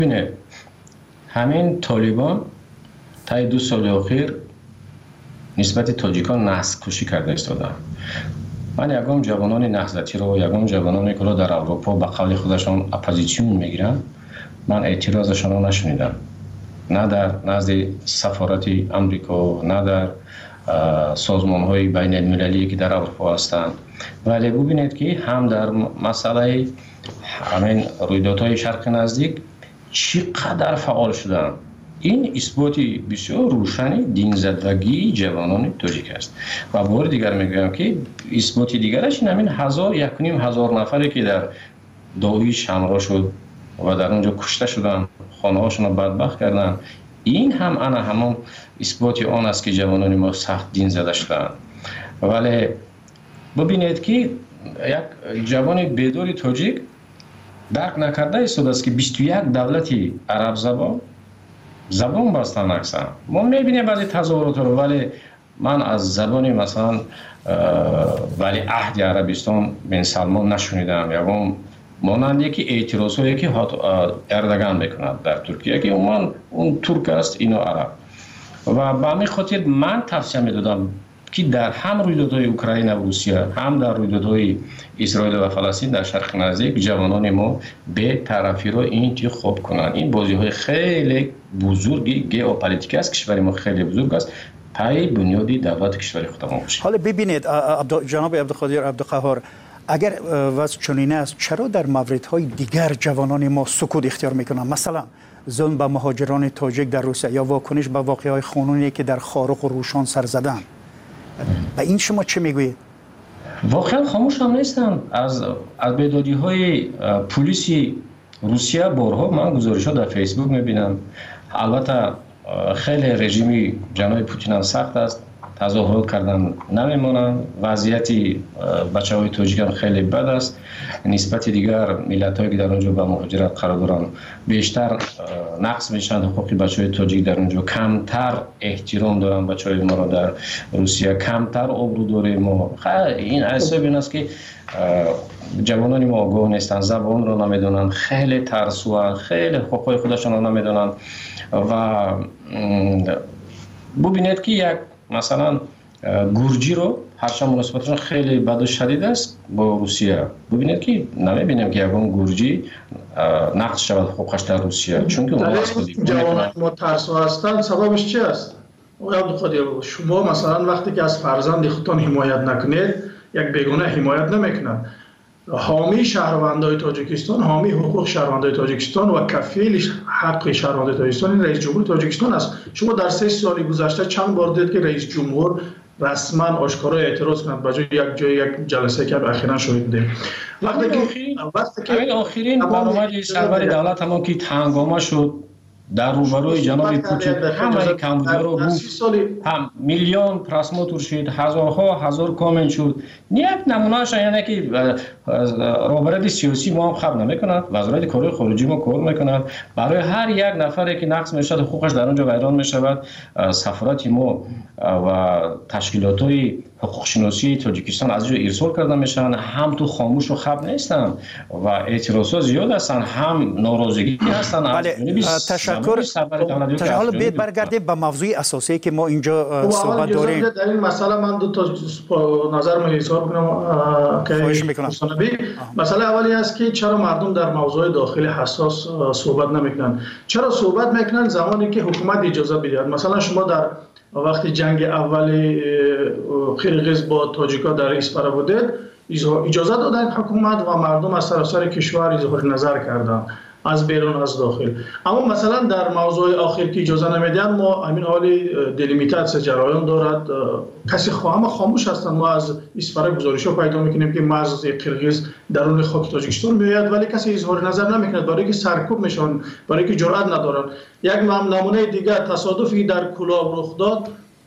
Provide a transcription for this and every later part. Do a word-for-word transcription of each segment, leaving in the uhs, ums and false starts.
ببینید همین طالبان تا دو سال اخیر نسبت تاجیکان نسل کشی کرده استادن. من یکم جوانان نهضتی رو یکم جوانانی که در اروپا به قول خودشان اپوزیسیون میگیرن، من اعتراضشان رو نشنیدم، نه در نزد سفارت امریکا، نه در سازمان های بین المللی که در اروپا هستند. ولی ببینید که هم در مسئله همین رویدادهای شرق نزدیک چقدر فعال شدن. این اثباتی بسیار روشنی دین زدگی جوانان تاجیک است. و بار دیگر میگم که اثباتی دیگرش این همین هزار یک و نیم هزار نفری که در داعش حمله شد و در اونجا کشته شدن، خانه هاشون رو بدبخت کردن. این هم انا همون اثباتی آن است که جوانان ما سخت دین زده شدن. ولی ببینید که یک جوان بیدار تاجیک درک نکرده است که بیست و یک دولتی عرب زبان زبان بستن اکثر. ما میبینیم بعضی تظاهرات رو، ولی من از زبانی مثلا ولی عهد عربستان بن سلمان نشنیدم. یا مانند یکی اعتراض ها یکی اردگان میکند در ترکیه که اون اون ترک است اینا عرب. و به همین خاطر من توصیه میدادم که در هم رویدادهای اوکراین و روسیه، هم در رویدادهای اسرائیل و فلسطین در شرق نزدیک جوانان ما به طرفی رو این خوب کنند. این بازی های خیلی بزرگی ژئوپلیتیک است، کشور ما خیلی بزرگ است، پای بنیادی دولت کشور خودمان باشه. حالا ببینید جناب عبدالقادر عبدالقهار، اگر وضع چنین است چرا در موردهای دیگر جوانان ما سکوت اختیار میکنند؟ مثلا ظلم به مهاجران تاجیک در روسیه یا واکنش به واقعه‌های خونینی که در خارق و روشان سر زدن، به این شما چه میگویید؟ واقعا خاموش هم نیستن. از از بیدادی های پلیسی روسیه بارها من گزارش ها در فیسبوک میبینم. البته خیلی رژیمی جناب پوتین هم سخت است، تظاهرات کردن نمیمونن. وضعیتی بچه های تاجیک هم خیلی بد است. نسبت دیگر ملت هایی که در اونجا به مهاجرت قرار دارن بیشتر نقص میشن. حقوق بچه های تاجیک در اونجا کمتر احترام دارن. بچه های ما را در روسیه کمتر آبرو داره. ما این حساب این است که جوانان ما آگاه نیستن، زبان رو نمیدونن، خیلی ترسو، خیلی حقوق خودشون رو نمیدونن. و ببینید که یک مثلا گورجی رو هرچند مناسبتشون خیلی بد و شدید است با روسیه، ببینید که نمیبینیم که یکون گورجی نقض شود حقوقش در روسیه، چون که اون جوانان ما ترسو هستند. سببش چی است؟ عبدالقادر، شما مثلا وقتی که از فرزند خودتان حمایت نکنید، یک بیگانه حمایت نمیکنند. حامی شهروندان تاجیکستان، حامی حقوق شهروندان تاجیکستان و کفیل حق شهروندان تاجیکستان رئیس جمهور تاجیکستان است. شما در سه سال گذشته چند بار دید که رئیس جمهور رسما آشکارا اعتراض کند به جای یک جای یک جلسه که اخیراً شاهد بودیم؟ وقتی که وقتی که آخرین برنامه سرور دولت ما که هنگامه شد در روبروی جناب پوتین همه کمبودها رو گفت، هم میلیون پرسموتر شد، هزارها هزار کامنت شد. یک نمونهش یعنی که روابط سیاسی ما هم خبر نمیکند، وزارت کار خارجی ما کار میکند، برای هر یک نفری که نقض میشد حقوقش در اونجا ویران میشود. سفارت ما و تشکیلات های حقوق شناسی تاجیکستان از اونجا ارسال کرده میشن. هم تو خاموش و خبر نیستن و اعتراضات زیاد هستن، هم ناراضگی هستن. بله، تشکر. حالا بیاید برگردیم به موضوع اساسی که ما اینجا صحبت داریم. در این مسئله من دو تا نظر من اظهار کنم که مسئله اولی است که چرا مردم در موضوع داخلی حساس صحبت نمیکنن؟ چرا صحبت میکنن زمانی که حکومت اجازه بده؟ مثلا شما در وقتی جنگ اولی قرقیز با تاجیکا در اسپره بودید، اجازه دادن حکومت و مردم از سراسر کشور اظهار نظر کردند، از بیرون از داخل. اما مثلا در موضوع آخر که اجازه نمیدن، ما همین حالی دلیمیتاسیون جریان دارد، کسی همه خاموش هستند. ما از اسپره گزارش‌ها پیدا میکنیم که مرز قرقیز درون خاک تاجیکستان میآید ولی کسی اظهار نظر نمیکنه، برای که سرکوب میشن، برای که جرأت ندارن. یک نمونه دیگه تصادفی در کلاب رخ داد.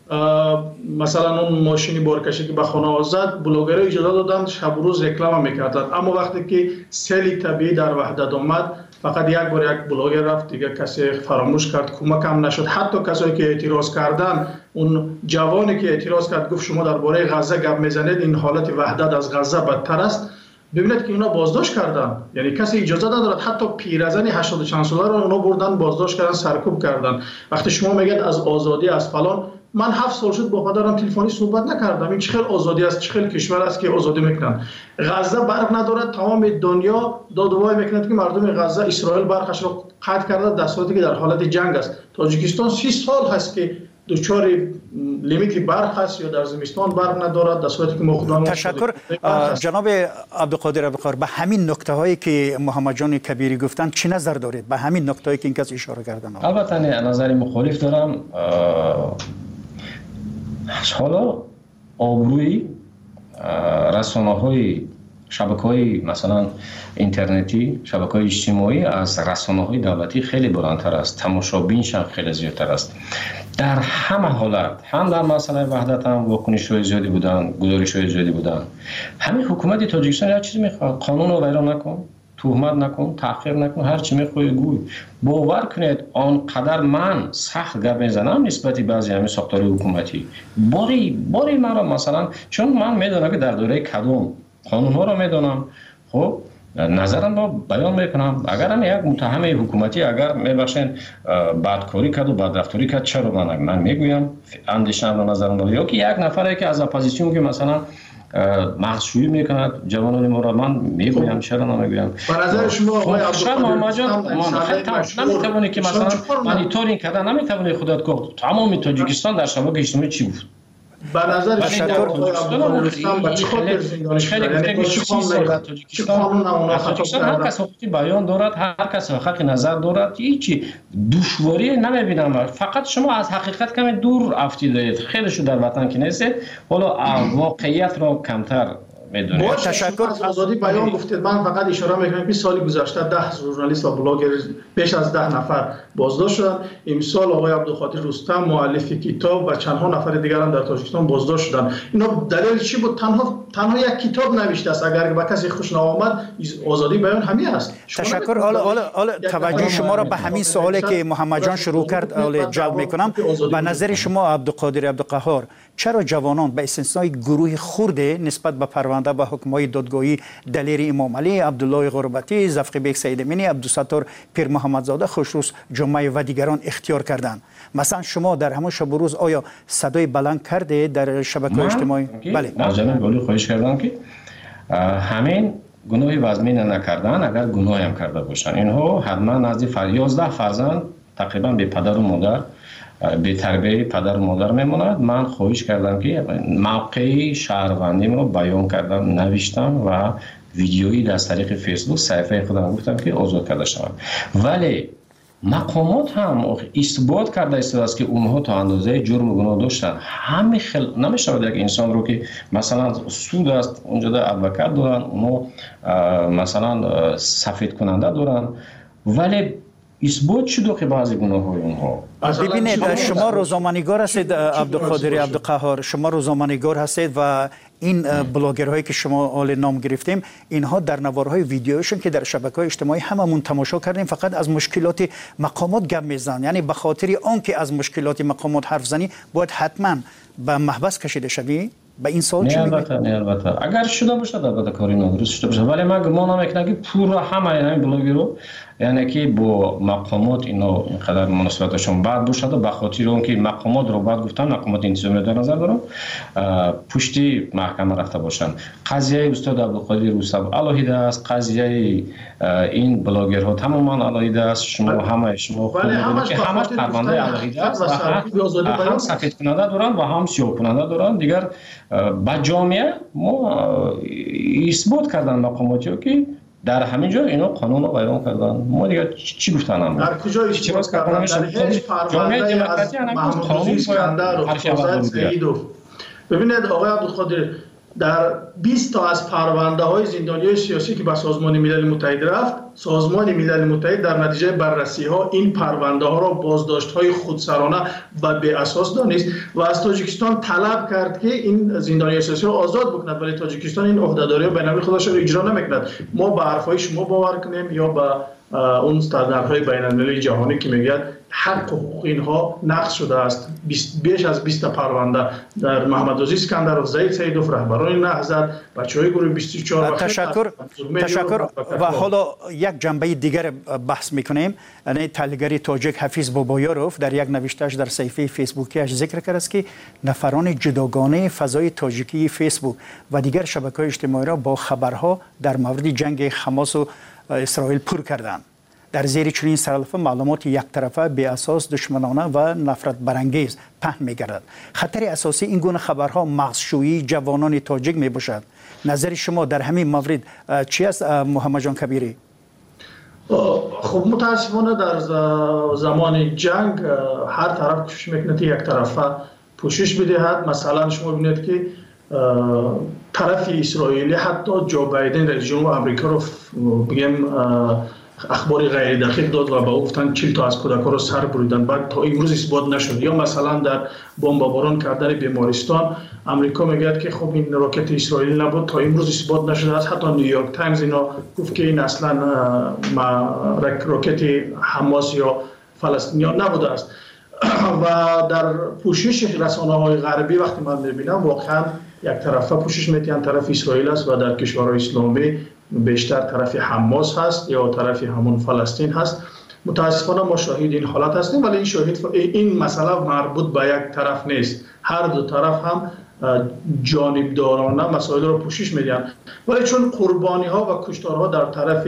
مثلا اون ماشین بارکشی که به خانه زد، بلوگرها اجازه دادن شب و روز رکلام میکردن، اما وقتی که سیل طبیعی در وحدت آمد فقط یک بار یک بلاگر رفت، دیگه کسی فراموش کرد، کمک هم نشد. حتی کسایی که اعتراض کردن، اون جوانی که اعتراض کرد گفت شما درباره غزه گپ میزنید، این حالت وحدت از غزه بدتر است. ببینید که اونا بازداشت کردن، یعنی کسی اجازه ندارد، حتی پیرزن هشتاد و چند ساله رو اونا بردن بازداشت کردن، سرکوب کردن. وقتی شما میگید از آزادی از فلان، من هفت سال شد با پدرم تلفنی صحبت نکردم. این چه خیلی آزادی است، چه خیلی کشور است که آزادی میکنن. غزه برق ندارد، تمام دنیا دادوای میکنند که مردم غزه اسرائیل برقش رو قطع کرده در صورتی که در حالت جنگ است. تاجیکستان سی سال هست که دچار لیمیت برق هست یا در زمستان برق ندارد، در صورتی که ما خودمون. تشکر جناب عبدالقادر عبدالقاهر. به همین نکته هایی که محمد جان کبیری گفتن چی نظر دارید؟ به همین نکته هایی که این کس اشاره کردن. البته نظر مخالف دارم. حالا آبروی رسانه‌های شبکه‌های مثلا اینترنتی، شبکه‌های اجتماعی از رسانه‌های دولتی خیلی بلندتر است، تماشابینش هم خیلی زیادتر است. در همه حالت، هم در مسئله وحدت هم واکنش‌های زیادی بودن، گزارش‌های زیادی بودن. همین حکومت تاجیکستان هر چیزی می‌خواد، قانون رو ویران نکن، تهمت نکن، تحقیر نکن، هر چی می‌خوای گوی. باور کنید آنقدر من سخت گپ میزنم نسبت بعضی همین ساختار حکومتی. باری باری مرا مثلا چون من میدونم که در دوره کدوم قانون‌ها رو میدونم، خب نظرم رو بیان میکنم. اگر هم یک متهم حکومتی اگر میبخشین بدکاری کرد و بدرفتاری کرد، چرا من من میگویم اندیشه‌ام و نظرم رو، یا که یک نفری که از اپوزیسیون که مثلا مغزشویی میکند جوانان ما را، من میگویم چرا نمیگویم. به نظر شما آقای عبدالقادر نمیتونی که مثلا مانیتورینگ کردن، نمیتونی خودت گفت تمام تاجیکستان در شبکه اجتماعی چی بود؟ به نظر شما افغانستان با چه خاطر زندانش کردن؟ یعنی چه قانون اونا خطا کردن؟ هر کس حقوق بیان دارد، هر کس حق نظر دارد، هیچ دشواری نمیبینم. فقط شما از حقیقت کمی دور افتیدید، خیلی شو در وطن که نیستید، حالا واقعیت را کمتر میدونید. با تشکر از آزادی بیان گفتید. من فقط اشاره میکنم که سال گذشته ده ژورنالیست و بلاگر بیش از ده نفر بازداشت شدن. امسال آقای عبدالقادر رستم مؤلف کتاب و چندها نفر دیگر هم در تاجیکستان بازداشت شدن. اینا دلیل چی بود؟ تنها تنها یک کتاب نوشته است. اگر به کسی خوش نآمد آزادی بیان همین است. تشکر. حالا حالا حالا توجه شما را به همین سوالی که محمد جان شروع کرد حالا جلب میکنم. به نظر شما عبدالقادر عبدالقهار، چرا جوانان به استثنای گروه خرده نسبت به پرونده به حکم‌های دادگاهی دلیر امام علی، عبدالله غربتی، زفقی بیگ سید امینی، عبدالستار پیر محمدزاده، خوشروز جمعه و دیگران اختیار کردند؟ مثلا شما در همون شب و روز آیا صدای بلند کرده در شبکه‌های اجتماعی؟ بله. از جناب ولی خواهش کردم که همین گناه وزمین نکردن، اگر گناهی هم کرده باشن، اینها حتما نزد یازده فرزند تقریبا به پدر و مادر به تربیه پدر و مادر میموند. من خواهش کردم که موقعی شهروندیم رو بیان کردم، نوشتم و ویدیویی در طریق فیسبوک صفحه خودم گفتم که آزاد کرده شوند. ولی مقامات هم اثبات کرده است که اونها تا اندازه جرم و گناه داشتن. همین خل نمیشه یک انسان رو که مثلا سود است اونجا در ادوکات دارن، اونها مثلا سفید کننده دارن، ولی اثبات شده که بعضی گناه‌های اونها. ببینید شما روزنامه‌نگار هستید عبدالقادر عبدالقهار، شما روزنامه‌نگار هستید و این بلاگرهایی که شما حال نام گرفتیم، اینها در نوارهای ویدیوشون که در شبکه‌های اجتماعی هممون تماشا کردیم فقط از مشکلات مقامات گپ میزنن. یعنی به خاطر آنکه از مشکلات مقامات حرف زنی باید حتما به محبس کشیده شوی. به این سوال چی میگید؟ نه البته اگر شده باشه البته کاری نادرست شده باشه، ولی من گمان میکنم که پورا همه این بلاگرها یعنی که با مقامات اینا اینقدر مناسبتشون بد باشه، به خاطر اون که مقامات رو بعد گفتن، مقامات انتظامی در نظر دارم پشتی محکمه رفته باشن. قضیه استاد عبدالقادر رستم علیحده است، قضیه این بلاگرها تماما علیحده است. شما همه شما خود که همش پرونده علیحده است و هم سفید کننده دارن و هم سیاه کننده دارن. دیگر با جامعه ما اثبات کردن مقاماتی که در همین جا اینا قانون رو بیان کردن. ما دیگه چی گفتن هم در کجا اثبات کردن؟ در هیچ پرونده از محمود اسکندر و فوزد سعیدوف. ببینید آقای عبدالقادر، در بیست تا از پرونده های زندانیای سیاسی که به سازمان ملل متحد رفت، سازمان ملل متحد در نتیجه بررسی ها این پرونده ها را بازداشت های خودسرانه و به اساس دانست و از تاجیکستان طلب کرد که این زندانیای سیاسی را آزاد بکند، ولی تاجیکستان این عهدهداری ها به نوبه خودش را اجرا نمیکند. ما به حرفای شما باور کنیم یا به اون استانداردهای بین المللی جهانی که میگه حق و حقوق اینها نقض شده است. بیش از بیست پرونده در محمد عزیز اسکندرov، زید سیدوف، رهبران نهضت، بچهای گروه بیست و چهار. تشکر تشکر. و حالا یک جنبه دیگر بحث میکنیم. یعنی تحلیلگر تاجیک حفیظ بابایاروف در یک نوشتهش در صفحه فیسبوکیش ذکر کرده است که نفران جداگانه فضای تاجیکی فیسبوک و دیگر شبکه‌های اجتماعی را با خبرها در مورد جنگ حماس و اسرائیل پر کردند. در زیر چنین سرلفه معلومات یک طرفه بی اساس، دشمنانه و نفرت برانگیز پهن می‌گردد. خطر اساسی این گونه خبرها مغزشویی جوانان تاجیک میباشد. نظر شما در همین مورد چی است محمد جان کبیری؟ خب متاسفانه در زمان جنگ هر طرف کوشش میکنه یک طرفه پوشش بدهد. مثلا شما ببینید که طرف اسرائیلی حتی جو بایدن رئیس جمهور آمریکا رو بگیم اخبار غیر دقیق داد و با گفتن چهل تا از کودکان رو سر بریدن، بعد تا امروز اثبات نشد. یا مثلا در بمباران کردن بیمارستان آمریکا میگه که خب این راکت اسرائیلی نبود، تا امروز اثبات نشده است. حتی نیویورک تایمز اینا گفت که این اصلا راکت حماس یا فلسطینیان نبوده است. و در پوشش رسانه‌های غربی وقتی من میبینم واقعا یک طرفه پوشش میتین طرف اسرائیل است و در کشورهای اسلامی بیشتر طرف حماس هست یا طرف همون فلسطین هست. متاسفانه ما شاهد این حالت هستیم، ولی این شاهد این مسئله مربوط به یک طرف نیست. هر دو طرف هم جانبدارانه مسائل رو پوشش میدن، ولی چون قربانی ها و کشتارها در طرف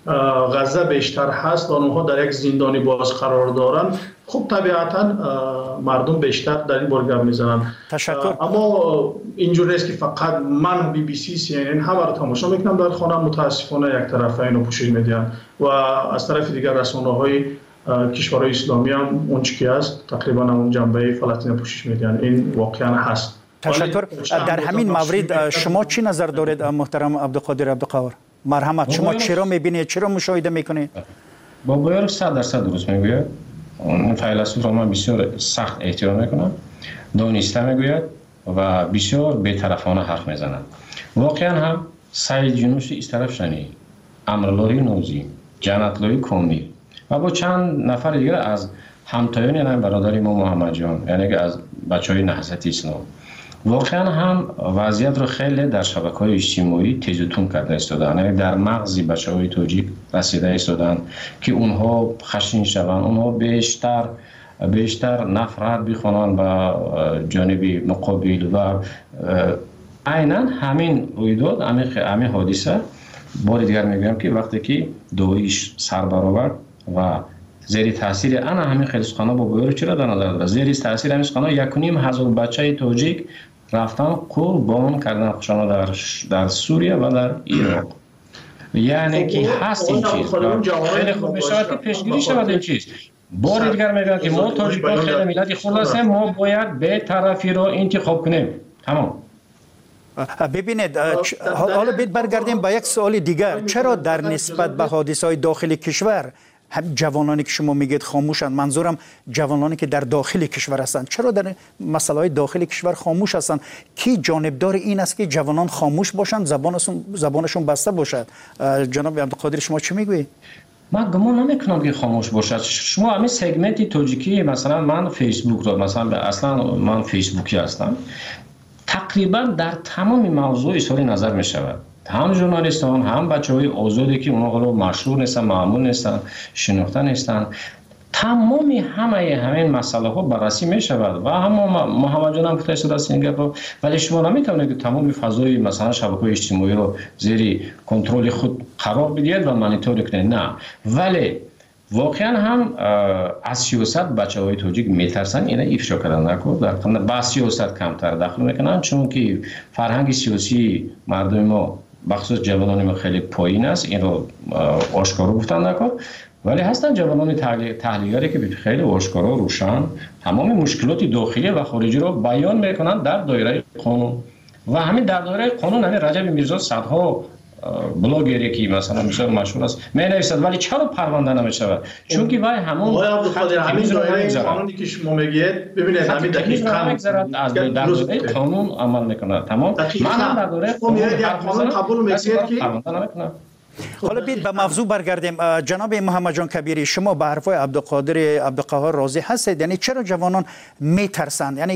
غزه بیشتر هست و اونها در یک زندانی باز قرار دارن، خب طبیعتا مردم بیشتر در این باره گپ میزنن. تشکر. اما اینجوری نیست که فقط من بی بی سی سی ان ان همه رو تماشا میکنم در خانه. متاسفانه یک طرفه اینو پوشش میدن و از طرف دیگر رسانه‌های کشورهای اسلامی هم اون چیزی است تقریبا اون جنبه فلسطین پوشش میدن. این واقعا هست. تشکر. در همین مورد شما چی نظر دارید محترم عبدالقادر عبدالقهار؟ مرحمت، شما چرا میبینید، چرا مشاهده میکنید؟ بابایاروف صد درصد درست میگوید. اون فیلسوف را من بسیار سخت احترام میکنم، دانسته میگوید و بسیار بی‌طرفانه حرف میزند. واقعا هم سعید یونسی از طرف شنی، امرالله نوزی، جنت‌الله کامی و با چند نفر دیگر از همتایان یعنی برادر ما محمد جان، یعنی که از بچهای نهضت اسلام، واقعا هم وضعیت رو خیلی در شبکه‌های اجتماعی تیز و تون کرده ایستادن. یعنی در مغز بچه‌های تاجیک رسیده ایستادن که اونها خشن شوند، اونها بیشتر بیشتر نفرت بخوانند به جانب مقابل و عیناً همین رویداد، همین همین حادثه بار دیگر میگم که وقتی که داعش سر برآورد و زیر تاثیر انا همین خلیصخانه بابایاروف چرا در نظر داره، زیر تاثیر همین خانه یک و نیم هزار بچه تاجیک رفتن قربان کردن خودشان در در سوریه و در عراق. یعنی که هست این چیز خیلی خوب میشود که پیشگیری شود این چیز. بار دیگر میگم که ما تاجیکان خیلی ملت خرد هستیم، ما باید به طرفی را انتخاب کنیم. تمام. ببینید حالا بید برگردیم با یک سوال دیگر. چرا در نسبت به حادثه‌های داخل کشور هم جوانانی که شما میگید خاموشند، منظورم جوانانی که در داخل کشور هستند، چرا در مسائل داخل کشور خاموش هستند؟ کی جانبدار این است که جوانان خاموش باشند، زبانشون زبانشون بسته باشد؟ جناب عبدالقادر شما چی میگویید؟ من گمان نمیکنم که خاموش باشد. شما همین سگمنت تاجیکی، مثلا من فیسبوک رو، مثلا اصلا من فیسبوکی هستم، تقریبا در تمام موضوع اظهار نظر می شود. هم ژورنالیستان، هم بچه‌های آزادی که اونها رو مشهور نیستن، معمول نیستن، شناخته نیستن، تمام همه همین مسئله ها بررسی می شود و هم محمد جان هم که تایید است این گپ، ولی شما نمیتونید که تمام فضای مثلا شبکه‌های اجتماعی رو زیر کنترل خود قرار بدید و مانیتور کنید. نه، ولی واقعا هم از سیاست بچه‌های تاجیک میترسن اینا افشا کردن نکن، در با سیاست کمتر دخل میکنن، چون که فرهنگ سیاسی مردم ما بخصوص جوانان ما خیلی پایین است. این رو آشکارا گفتن نکن، ولی هستن جوانان تحلیلگری که خیلی آشکارا روشن تمام مشکلات داخلی و خارجی رو بیان میکنن در دایره قانون و همین در دایره قانون. همین رجب میرزا صدها بلاگری که مثلا میشه مشهور است می نویسد، ولی چرا پرونده نمیشود؟ چون که وای همون همین دایره قانونی که شما میگید، ببینید همین دقیقاً از در دایره قانون عمل میکنه. تمام. من هم در دایره قانون قبول میکنید که پرونده نمیکنم. حالا بید به موضوع برگردیم. جناب محمد جان کبیری، شما به حرفای عبدالقادر عبدالقهار راضی هستید؟ یعنی چرا جوانان میترسند؟ یعنی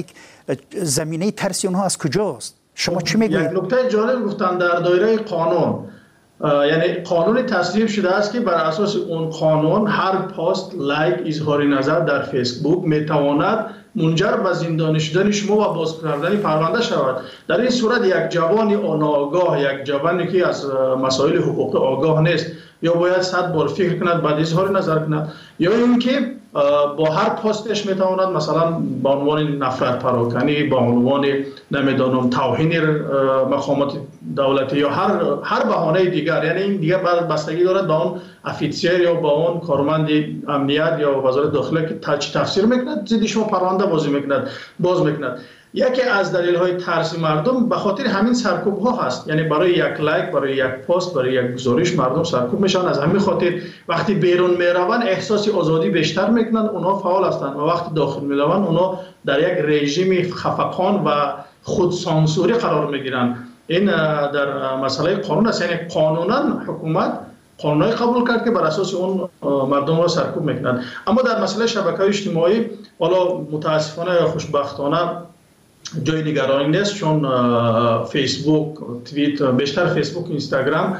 زمینه ترسی اونها از کجاست؟ شما چی میگویید؟ یک نکته جالب گفتن در دایره قانون، یعنی قانون تصویب شده است که بر اساس اون قانون هر پست، لایک، اظهار نظر در فیسبوک میتواند منجر به زندانی شدن شما و باز کردن پرونده شود. در این صورت یک جوان ناآگاه، یک جوانی که از مسائل حقوق آگاه نیست، یا باید صد بار فکر کند بعد اظهار نظر کند، یا اینکه با هر پستش میتواند مثلا با عنوان نفرت پراکنی، با عنوان نمیدانم توهین مقامات دولتی یا هر هر بهانه دیگر، یعنی این دیگه بستگی دارد با اون افیسر یا با اون کارمند امنیت یا وزارت داخله که تفسیر میکند زیدی شما پرونده بازی میکند باز میکند. یکی از دلیل های ترس مردم به خاطر همین سرکوب ها هست، یعنی برای یک لایک، برای یک پست، برای یک گزارش مردم سرکوب میشن. از همین خاطر وقتی بیرون میروند احساس آزادی بیشتر میکنن، اونها فعال هستند، و وقتی داخل میروند اونها در یک رژیم خفقان و خودسانسوری قرار میگیرن. این در مسئله قانون است، یعنی قانونا حکومت قانونی قبول کرد که بر اساس اون مردم را سرکوب میکنند. اما در مسئله شبکه‌های اجتماعی حالا متاسفانه یا خوشبختانه جای نگرانی نیست، چون فیسبوک، توییت، بیشتر فیسبوک، اینستاگرام،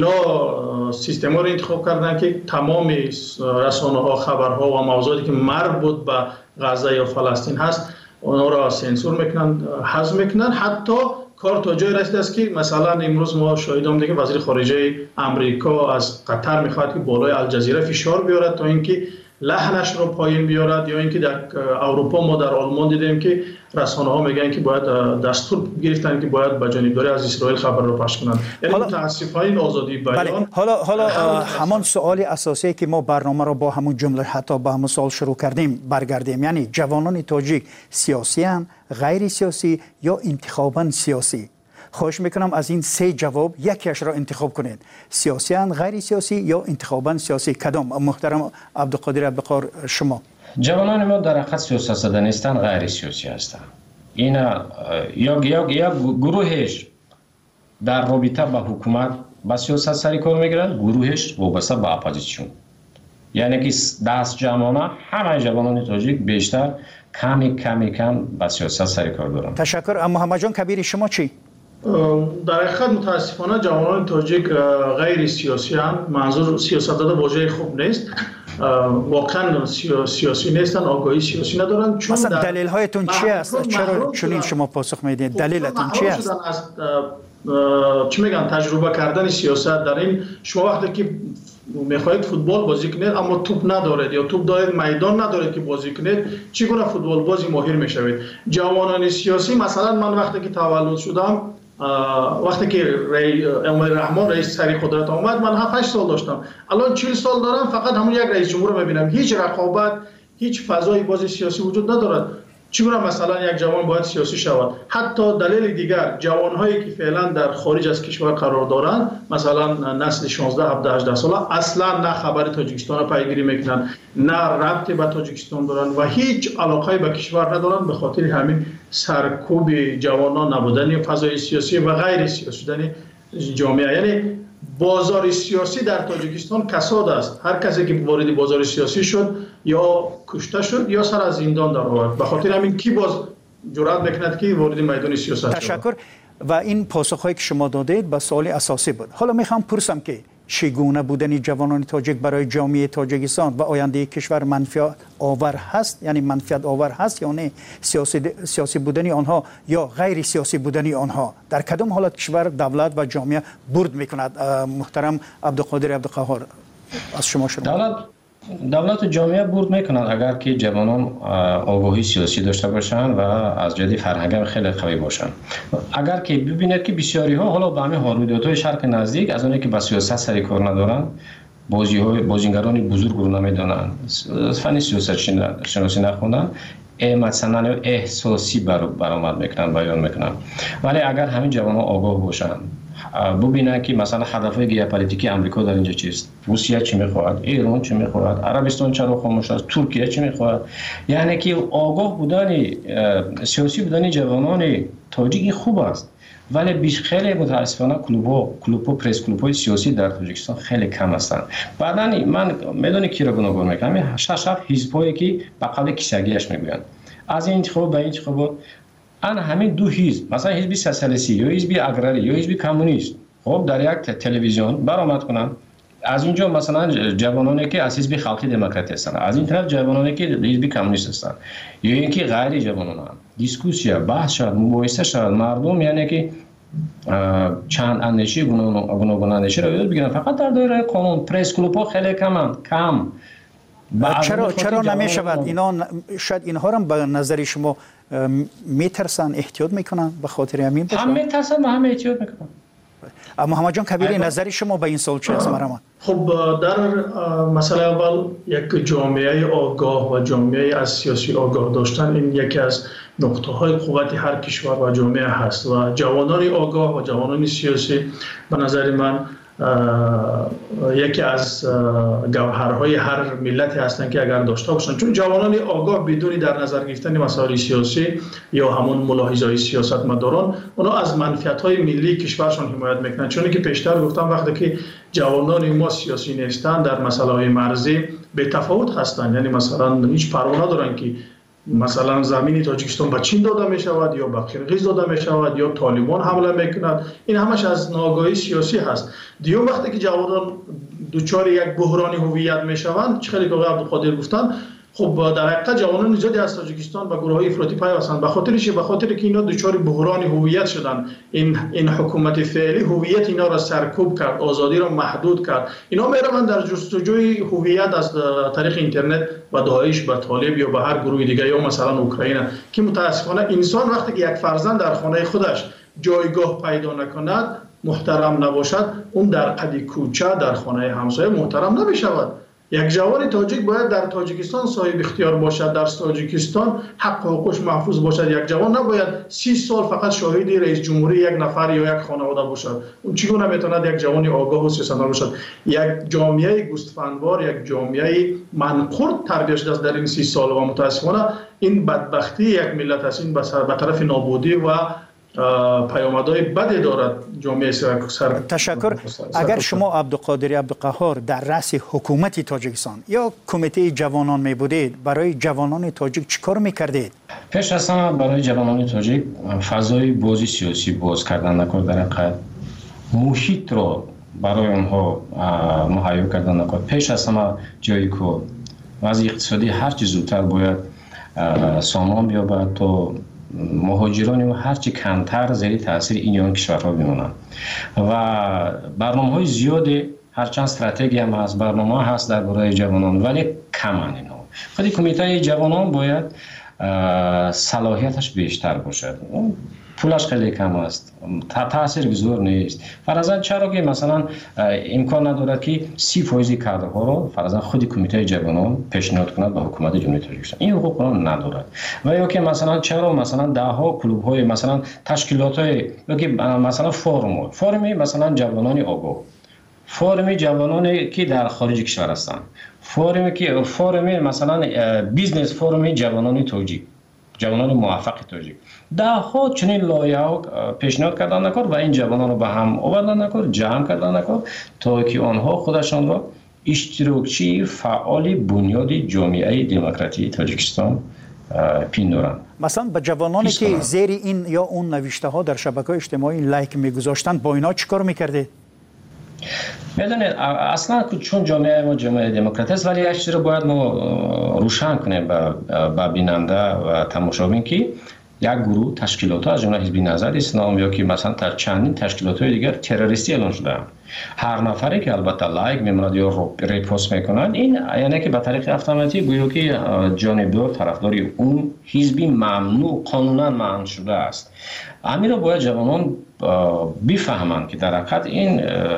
اینا سیستم ها رو انتخاب کردن که تمام رسانه ها، خبرها و موضوعاتی که مربوط به غزه یا فلسطین هست اونا را سانسور میکنن، حذف میکنن. حتی کار تا جای رسیده است که مثلا امروز ما شاهدیم دیگه وزیر خارجه امریکا از قطر میخواد که بالای الجزیره فشار بیارد تا اینکه لحنش رو پایین بیارد، یا اینکه در اروپا ما در آلمان دیدیم که رسانه ها میگن که باید دستور گرفتن که باید با جانبداری از اسرائیل خبر رو پخش کنند. یعنی متاسفانه این آزادی بیان. بله. حالا حالا همان سوال اساسی که ما برنامه رو با همون جمله حتی با همون سوال شروع کردیم برگردیم، یعنی جوانان تاجیک سیاسی ان، غیر سیاسی یا انتخاباً سیاسی؟ خواهش میکنم از این سه جواب یکیش را انتخاب کنید. سیاسی ان، غیر سیاسی یا انتخاباً سیاسی؟ کدام؟ محترم عبدالقادر عبدالقهار شما. جوانان ما در حقیقت سیاست زده نیستن، غیر سیاسی هستند. این یا یا یا گروهش در رابطه با حکومت با سیاست سری کار میگیرن، گروهش وابسته به اپوزیسیون. یعنی که دست جمعانه همه جوانان تاجیک بیشتر کمی کمی کم با سیاست سری کار دارن. تشکر. اما محمد جان کبیری شما چی؟ در حقیقت متاسفانه جوانان تاجیک غیر سیاسی هم، منظور سیاست داده واژه خوب نیست، واقعا سیاسی نیستن، آگاهی سیاسی ندارن. چون مثلا دلیل هایتون چی است؟ چرا چنین شما پاسخ میدید؟ دلیلتون چی است؟ از چی میگن تجربه کردن سیاست در این شما وقتی که میخواهید فوتبال بازی کنید اما توپ ندارید یا توپ دارید میدان ندارید که بازی کنید، چگونه فوتبال بازی ماهر میشوید؟ جوانان سیاسی مثلا من وقتی که تولد شدم، وقتی که امام رحمان رئیس سری قدرت آمد من هفت هشت سال داشتم، الان چهل سال دارم، فقط همون یک رئیس جمهور رو میبینم، هیچ رقابت، هیچ فضای بازی سیاسی وجود ندارد. چگونه مثلا یک جوان باید سیاسی شود؟ حتی دلیل دیگر، جوانهایی که فعلا در خارج از کشور قرار دارند، مثلا نسل شانزده هفده هجده ساله، اصلا نه خبر تاجیکستان رو پیگیری میکنن، نه ربطی به تاجیکستان دارن و هیچ علاقه به کشور ندارن، به خاطر همین سرکوب جوانان، نبودن فضای سیاسی و غیر سیاسی شدن جامعه. یعنی بازار سیاسی در تاجیکستان کساد است. هر کسی که وارد بازار سیاسی شد یا کشته شد یا سر از زندان در آورد. به خاطر همین کی باز جرأت میکند که وارد میدان سیاست شود؟ تشکر. و این پاسخهایی که شما دادید به سوال اساسی بود. حالا میخوام پرسم که چگونه بودن جوانان تاجیک برای جامعه تاجیکستان و آینده کشور منفعت آور هست؟ یعنی منفعت آور هست یا نه؟ سیاسی سیاسی بودن آنها یا غیر سیاسی بودن آنها در کدام حالت کشور، دولت و جامعه برد میکند؟ محترم عبدالقادر عبدالقهار از شما شروع. دولت دولت و جامعه برد میکنند اگر که جوانان آگاهی سیاسی داشته باشند و از جدی فرهنگ خیلی قوی باشند. اگر که ببینید که بسیاری ها حالا به همین رویدادهای شرق نزدیک از اونایی که با سیاست سری کار ندارند، بازی های بازیگران بزرگ رو نمیدونن، فن سیاست شناسی نخوندن، مثلا احساسی برآمد میکنن، بیان میکنن. ولی اگر همین جوانان آگاه باشند، ببینن که مثلا هدفهای ژئوپلیتیکی آمریکا در اینجا چیست، روسیه چی میخواهد، ایران چی میخواهد، عربستان چرا خاموش است، ترکیه چی میخواهد، یعنی که آگاه بودن سیاسی بودن جوانان تاجیک خوب است. ولی بیش خیلی متاسفانه کلوب ها کلوب ها پرس کلوب های سیاسی در تاجیکستان خیلی کم هستند. بعدا من میدونی کی را گناهکار میکنم؟ شش هفت حزب هایی که به قول کیسگیش میگویند از این انتخاب به این انتخاب ان همین دو حزب مثلا حزب سوسیالیستی یا حزب اگراری یا حزب کمونیست خب در یک تلویزیون برآمد کنند. از اینجا مثلا جوانانی که از حزب خلقی دموکراتی هستند، از این طرف جوانانی که حزب کمونیست هستند یا اینکه غیر جوانان هم دیسکوسیا بحث شد مباحثه شد مردم یعنی که چند اندیشه گوناگون اندیشه رو یاد بگیرن فقط در دایره قانون. پرس کلوب ها خیلی کمن کم. چرا چرا نمیشود اینا شاید اینها هم به نظر شما میترسن احتیاط میکنن به خاطر همین هم میترسن و هم احتیاط میکنن. محمد جان کبیری نظر شما به این سوال چه است مرحبا؟ خب در مسئله اول یک جامعه آگاه و جامعه از سیاسی آگاه داشتن این یکی از نقطه های قوت هر کشور و جامعه هست و جوانان آگاه و جوانان سیاسی به نظر من یکی از گوهرهای هر ملتی هستند که اگر داشته باشند، چون جوانان آگاه بدون در نظر گرفتن مسائل سیاسی یا همون ملاحظه‌های سیاستمداران اونا از منفعت‌های ملی کشورشان حمایت میکنند. چون که پیشتر گفتم وقتی که جوانان ما سیاسی نیستند در مسائل مرزی به تفاوت هستند، یعنی مثلا هیچ پروا ندارن که مثلا زمین تاجیکستان به چین داده می شود یا به قرقیز داده می شود یا طالبان حمله میکند. این همش از ناآگاهی سیاسی هست. دیگه وقتی که جوانان دوچار یک بحران هویت می شوند، چه خیلی که عبدالقادر گفتن، خب در حقیقت جوانان زیادی از تاجیکستان و گروه‌های افراطی پیوستند به خاطرش به خاطر که اینا دوچار بحران هویت شدن. این این حکومت فعلی هویت اینا را سرکوب کرد، آزادی را محدود کرد. اینا میروند در جستجوی هویت از طریق اینترنت و داعش به طالب یا به هر گروه دیگه یا مثلا اوکراین که متاسفانه انسان وقتی که یک فرزند در خانه خودش جایگاه پیدا نکند، محترم نباشد، اون در قد کوچه در خانه همسایه محترم نمیشود. یک جوان تاجیک باید در تاجیکستان صاحب اختیار باشد، در تاجیکستان حق و حقوقش محفوظ باشد. یک جوان نباید سی سال فقط شاهد رئیس جمهوری یک نفر یا یک خانواده باشد. اون چگونه میتواند یک جوان آگاه و سیاستمدار باشد؟ یک جامعه گوسفندوار، یک جامعه منقرض تربیت شده است در این سی سال و متاسفانه این بدبختی یک ملت است. این به طرف نابودی و پیامدهای بدی دارد جامعه سر. تشکر. اگر شما عبدالقادر عبدالقهار در رأس حکومت تاجیکستان یا کمیته جوانان می بودید، برای جوانان تاجیک چیکار میکردید؟ پیش از همه برای جوانان تاجیک فضای بازی سیاسی باز کردن نکرد، در حقیقت محیط را برای آنها مهیا کردن نکرد. پیش از همه جایی که وضع اقتصادی هر چه زودتر باید سامان بیابد تا مهاجران و هرچی کمتر زیر تاثیر این یا آن کشورها بمونند و برنامه‌های زیادی هرچند استراتژی هم هست، برنامه هست در برای جوانان ولی کمن اینا. خود کمیته جوانان باید صلاحیتش بیشتر باشد. پولش خیلی کم است، تاثیر گذار نیست. فرضاً چرا که مثلا امکان ندارد که سی فیصد کادرها رو فرضاً خود کمیته جوانان پیشنهاد کند به حکومت جمهوری تاجیکستان، این حقوق رو ندارد. و یا که مثلا چرا مثلا ده ها کلوب های مثلا تشکیلات های یا که مثلا فورم فرمی مثلا جوانان آگاه، فرمی جوانانی که در خارج کشور هستند، فرمی که فرمی مثلا بیزنس فرمی جوانان تاجیک، جوانان موفق تاجیک، ده ها چنین لایحه پیشنهاد کردن نکرد و این جوانان رو به هم آوردن نکرد، جمع کردن نکرد تا که آنها خودشان را اشتراکچی فعال بنیاد جامعه دموکراتی تاجیکستان پندارند. مثلا به جوانانی که زیر این یا اون نوشته ها در شبکه‌های اجتماعی لایک میگذاشتن با اینا چیکار میکردید؟ میدونید اصلا چون جامعه ما جامعه دموکراتی است، ولی یک چیز رو باید ما روشن کنیم به بیننده و تماشابین که یک گروه تشکیلات ها از جمله حزب نهضت اسلام یا که مثلا در چندین تشکیلات های دیگر تروریستی اعلام شده. هر نفری که البته لایک میموند یا ریپوست میکنند، این یعنی که به طریق اتوماتیک گویا که جانبدار طرفداری اون حزبی ممنوع قانونا منع شده است. همین رو باید جوانان بفهمند که در حقیقت این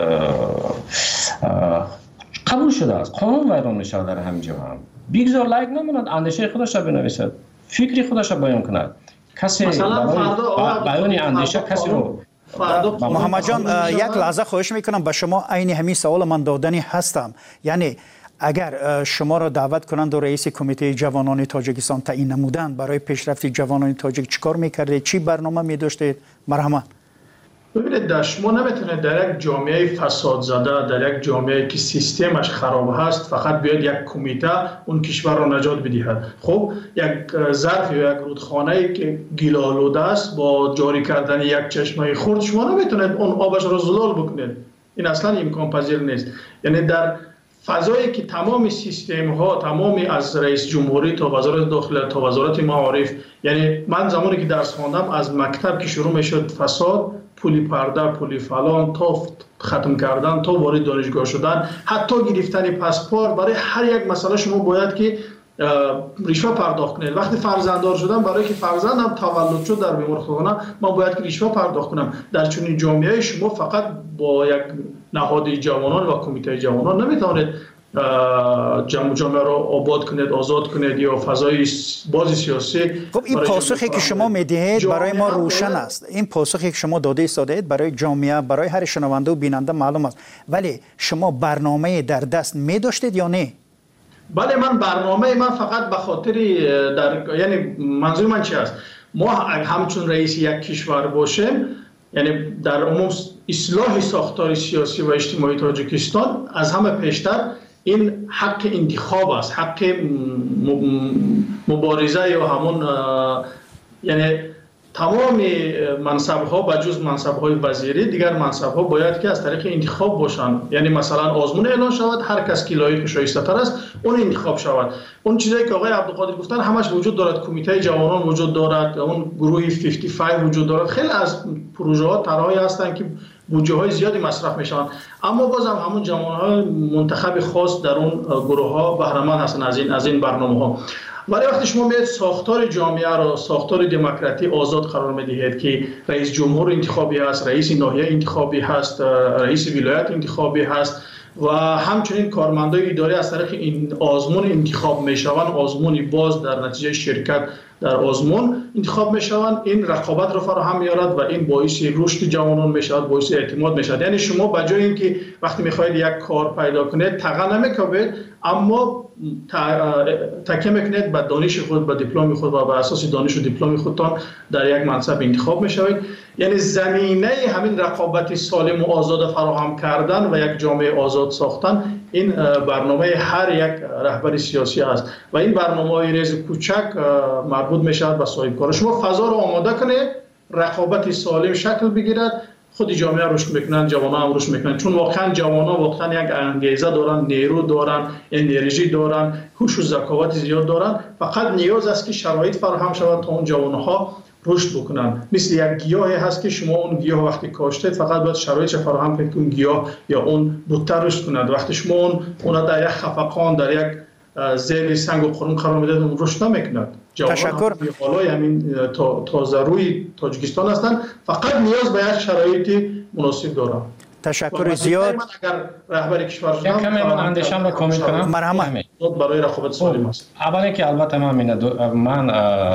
قبول شده است، قانون ویران میشه در همین جا هم. بگذار لایک نموند، اندیشه خودش را بنویسد، فکری خودش را بیان کند. کسی بیان اندیشه کسی رو محمد جان یک لحظه خواهش میکنم به شما عین همین سوال من دادنی هستم. یعنی اگر شما را دعوت کنند و رئیس کمیته جوانان تاجیکستان تعیین نمودند، برای پیشرفت جوانان تاجیک چیکار میکردید؟ چی برنامه می‌داشتید؟ مرحمت. ببینید در شما نمیتونید در یک جامعه فساد زده، در یک جامعه که سیستمش خراب هست فقط بیاد یک کمیته اون کشور را نجات بدهد. خب یک ظرف یا یک رودخانه که گل آلوده است با جاری کردن یک چشمه خرد شما نمیتونید اون آبش را زلال بکنید. این اصلا امکان پذیر نیست. یعنی در فضایی که تمام سیستم ها، تمامی از رئیس جمهوری تا وزارت داخله تا وزارت معارف، یعنی من زمانی که درس خواندم از مکتب که شروع میشد فساد، پولی پرده، پولی فلان تا ختم کردن تا وارد دانشگاه شدن، حتی گرفتن پاسپورت، برای هر یک مسئله شما باید که رشوه پرداخت کنید. وقتی فرزنددار شدم برای که فرزندم تولد شد در بیمارخانه من باید که رشوه پرداخت کنم. در چنین جامعه شما فقط با یک نهاد جوانان و کمیته جوانان نمیتونید جامعه را آباد کنید، آزاد کنید یا فضای باز سیاسی. خب این پاسخی که شما میدهید برای ما روشن است. این پاسخی که شما داده ایستادید برای جامعه، برای هر شنونده و بیننده معلوم است. ولی شما برنامه در دست می داشتید یا نه؟ بله، من برنامه من فقط به خاطر در یعنی منظور من چی است؟ ما همچون رئیس یک کشور باشیم، یعنی در عموم اصلاح ساختار سیاسی و اجتماعی تاجیکستان از همه پیشتر این حق انتخاب است، حق مبارزه یا همون یعنی تمام منصب ها بجز منصب های وزیری دیگر منصب ها باید که از طریق انتخاب باشن. یعنی مثلا آزمون اعلان شود، هر کس که لایق شایسته تر است اون انتخاب شود. اون چیزایی که آقای عبدالقادر گفتن همش وجود دارد. کمیته جوانان وجود دارد، اون گروه پنجاه و پنج وجود دارد. خیلی از پروژه ها طرحهایی هستند که بودجه های زیادی مصرف میشوند، اما بازم همون جوان های منتخب خاص در اون گروه ها بهره مند هستند از این از این برنامه ها. ولی وقتی شما میاد ساختار جامعه را ساختار دموکراتی آزاد قرار میدهید که رئیس جمهور انتخابی هست، رئیس ناحیه انتخابی هست، رئیس ولایت انتخابی هست و همچنین کارمندای اداری از طریق این آزمون انتخاب میشوند، آزمونی باز در نتیجه شرکت در آزمون انتخاب میشوند، این رقابت را فراهم میارد و این باعث رشد جوانان میشود، باعث اعتماد میشود. یعنی شما بجای اینکه وقتی میخواهید یک کار پیدا کنید تقا نمیکوبید، اما تکیه میکنید به دانش خود، به دیپلم خود و بر اساس دانش و دیپلم خودتان در یک منصب انتخاب میشوید. یعنی زمینه همین رقابت سالم و آزاد فراهم کردن و یک جامعه آزاد ساختن این برنامه هر یک رهبر سیاسی است و این برنامه ریز کوچک مربوط میشود به صاحب کار. شما فضا رو آماده کنید، رقابت سالم شکل بگیرد، خود جامعه رشد میکنن، جوانان هم رشد میکنن، چون واقعا جوانان واقعا یک انگیزه دارن، نیرو دارن، انرژی دارن، هوش و ذکاوت زیاد دارن. فقط نیاز است که شرایط فراهم شود تا اون جوانها رشد بکنن. مثل یک گیاهی هست که شما اون گیاه وقتی کاشتید فقط باید شرایط فراهم کنید که اون گیاه یا اون بوته رشد کند. وقتی شما اون اون در یک خفقان، در یک زیر سنگ و قرون قرار میدید اون رشد نمیکند. تشکر. بالای همین تازه روی تاجیکستان هستند، فقط نیاز به یک شرایط مناسب دارند. تشکر زیاد. من اگر رهبر کشور شدم کمی من اندیشم را کامل کنم. مرحمت. برای رقابت سالم است. اولی که البته من من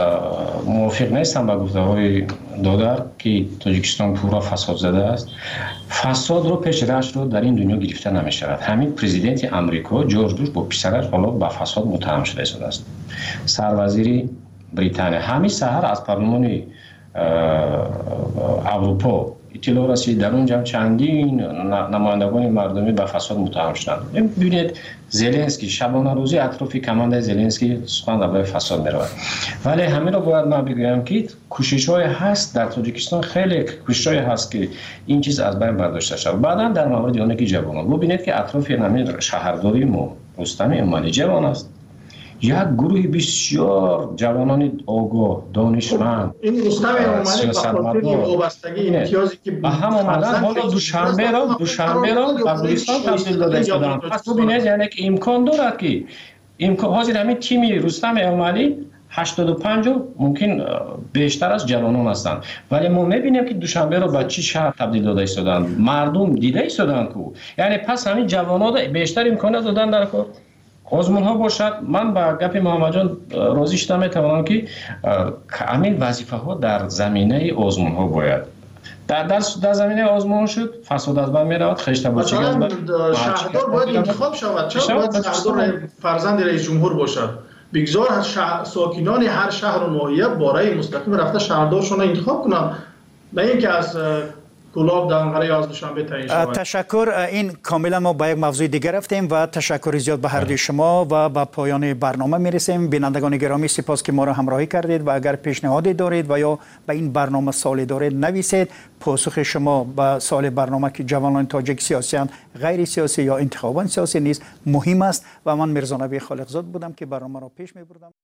موافق نیستم با گفته‌های دادر که تاجیکستان پورا فساد زده است. فساد رو پیش رهش رو در این دنیا گرفته نمی‌شود. همین پرزیدنت آمریکا جورج بوش با پسرش حالا با فساد متهم شده است. سروزیر بریتانیا همین سحر از پارلمان اروپا اطلاع رسید در اونجا چندین نمایندگان مردمی به فساد متهم شدند. ببینید زلنسکی شبانه روزی اطراف کمانده زلنسکی سخن درباره فساد می‌رود. ولی همین رو باید من بگویم که کوشش‌های هست در تاجیکستان، خیلی کوشش‌های هست که این چیز از بین برداشته شود. بعداً در مورد یانکی جوانان ببینید که اطراف همین شهرداری ما رستم امالی جوان است. یک گروه بسیار جوانان آگاه، دانشمند، این رستم امالی به خاطر وابستگی امتیازی که به هم آمدن حالا دوشنبه را دوشنبه را به بلوچستان تبدیل داده شدند. پس ببینید یعنی که امکان دارد که امکان حاضر همین تیمی رستم امالی هشتاد و پنج ممکن بیشتر از جوانان هستند، ولی ما میبینیم که دوشنبه را به چی شهر تبدیل داده شدند، مردم دیده شدند کو یعنی پس همین جوانان بیشتر امکانات دادن در کار آزمون ها باشد. من با گپ محمد جان راضی شدم، میتوانم که همین وظیفه ها در زمینه آزمون ها باید در در در زمینه آزمون شد، فساد از بین میرود، خشت بچگی از بین. شهردار باید انتخاب شود. چرا باید شهردار فرزند رئیس جمهور باشد؟ بگذار ساکنان هر شهر و ناحیه باره مستقیم رفته شهردارشون انتخاب کنن، نه اینکه از گلاب دنگره از دوشنبه تعیین شود. تشکر. این کاملا ما با یک موضوع دیگر رفتیم و تشکر زیاد به هر دوی شما و به پایان برنامه میرسیم. بینندگان گرامی سپاس که ما را همراهی کردید و اگر پیشنهادی دارید و یا به این برنامه سوالی دارید نویسید. پاسخ شما به سوال برنامه که جوانان تاجیک سیاسیان غیر سیاسی یا انتخابات سیاسی نیست مهم است و من میرزا نبی خالقزاد بودم که برنامه را پیش میبردم.